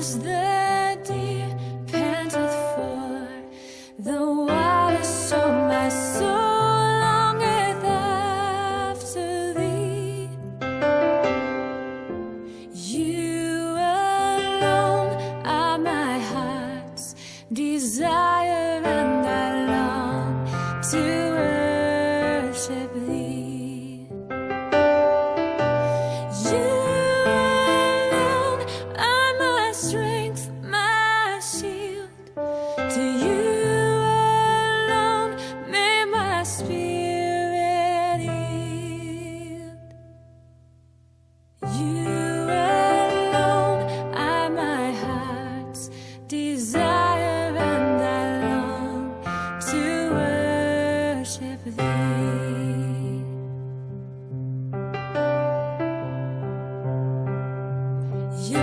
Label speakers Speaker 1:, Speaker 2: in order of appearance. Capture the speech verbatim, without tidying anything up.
Speaker 1: as the deer panteth for the water, so my soul longeth after thee. You alone are my heart's desire, and I long to worship thee. You alone are my strength, my shield. To you alone may my spirit yield. You alone are my heart's desire, and I long to worship thee. You